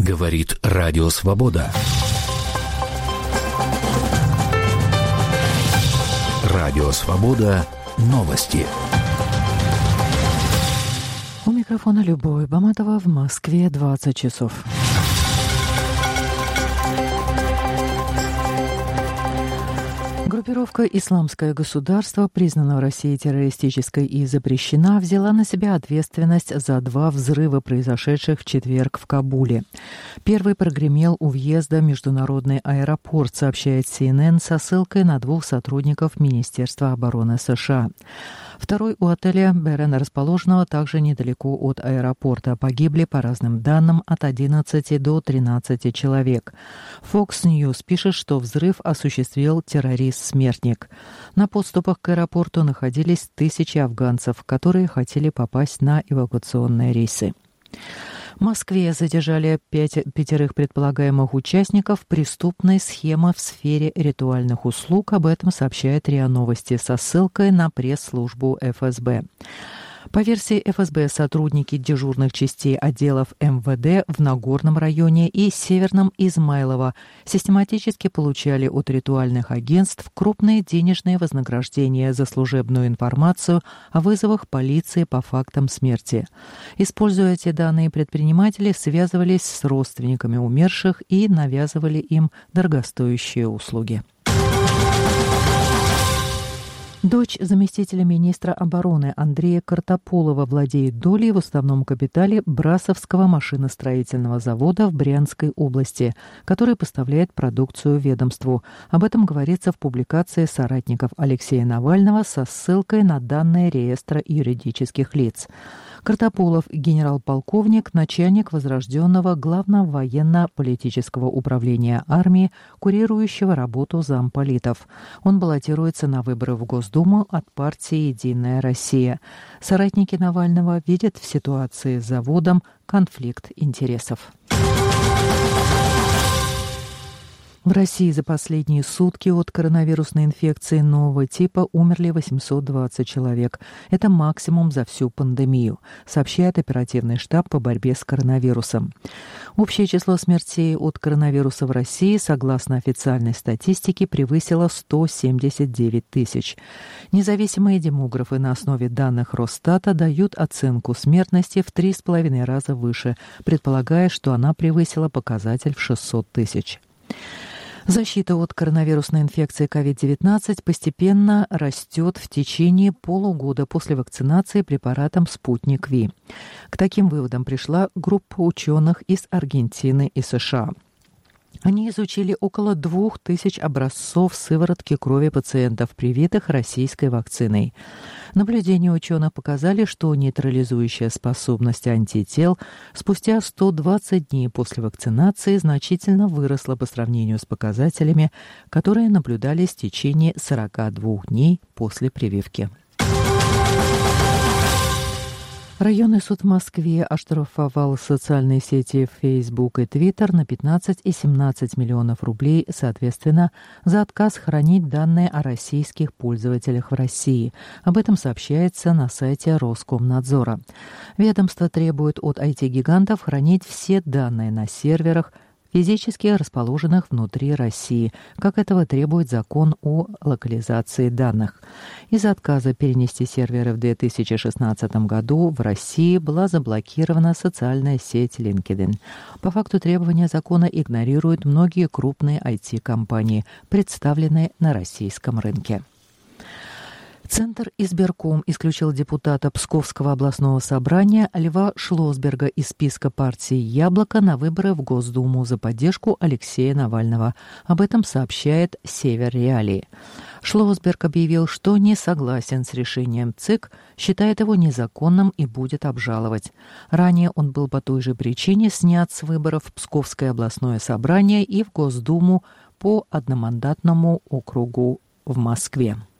Говорит Радио Свобода. Радио Свобода. Новости. У микрофона Любовь Баматова, в Москве 20 часов. Группировка «Исламское государство», признана в России террористической и запрещена, взяла на себя ответственность за 2 взрыва, произошедших в четверг в Кабуле. Первый прогремел у въезда в международный аэропорт, сообщает CNN со ссылкой на 2 сотрудников Министерства обороны США. Второй у отеля Берен, расположенного также недалеко от аэропорта. Погибли, по разным данным, от 11 до 13 человек. Fox News пишет, что взрыв осуществил террорист-смертник. На подступах к аэропорту находились тысячи афганцев, которые хотели попасть на эвакуационные рейсы. В Москве задержали 5 предполагаемых участников преступной схемы в сфере ритуальных услуг. Об этом сообщает РИА Новости со ссылкой на пресс-службу ФСБ. По версии ФСБ, сотрудники дежурных частей отделов МВД в Нагорном районе и Северном Измайлово систематически получали от ритуальных агентств крупные денежные вознаграждения за служебную информацию о вызовах полиции по фактам смерти. Используя эти данные, предприниматели связывались с родственниками умерших и навязывали им дорогостоящие услуги. Дочь заместителя министра обороны Андрея Картополова владеет долей в уставном капитале Брасовского машиностроительного завода в Брянской области, который поставляет продукцию ведомству. Об этом говорится в публикации соратников Алексея Навального со ссылкой на данные реестра юридических лиц. Картополов – генерал-полковник, начальник возрожденного Главного военно-политического управления армии, курирующего работу замполитов. Он баллотируется на выборы в Госдуму от партии «Единая Россия». Соратники Навального видят в ситуации с заводом конфликт интересов. В России за последние сутки от коронавирусной инфекции нового типа умерли 820 человек. Это максимум за всю пандемию, сообщает оперативный штаб по борьбе с коронавирусом. Общее число смертей от коронавируса в России, согласно официальной статистике, превысило 179 тысяч. Независимые демографы на основе данных Росстата дают оценку смертности в 3,5 раза выше, предполагая, что она превысила показатель в 600 тысяч. Защита от коронавирусной инфекции COVID-19 постепенно растет в течение полугода после вакцинации препаратом «Спутник Ви». К таким выводам пришла группа ученых из Аргентины и США. Они изучили около 2000 образцов сыворотки крови пациентов, привитых российской вакциной. Наблюдения ученых показали, что нейтрализующая способность антител спустя 120 дней после вакцинации значительно выросла по сравнению с показателями, которые наблюдались в течение 42 дней после прививки. Районный суд в Москве оштрафовал социальные сети Facebook и Twitter на 15 и 17 миллионов рублей, соответственно, за отказ хранить данные о российских пользователях в России. Об этом сообщается на сайте Роскомнадзора. Ведомство требует от IT-гигантов хранить все данные на серверах, физически расположенных внутри России, как этого требует закон о локализации данных. Из-за отказа перенести серверы в 2016 году в России была заблокирована социальная сеть LinkedIn. По факту требования закона игнорируют многие крупные IT-компании, представленные на российском рынке. Центр избирком исключил депутата Псковского областного собрания Льва Шлосберга из списка партии «Яблоко» на выборы в Госдуму за поддержку Алексея Навального. Об этом сообщает «Север Реалии». Шлосберг объявил, что не согласен с решением ЦИК, считает его незаконным и будет обжаловать. Ранее он был по той же причине снят с выборов в Псковское областное собрание и в Госдуму по одномандатному округу в Москве.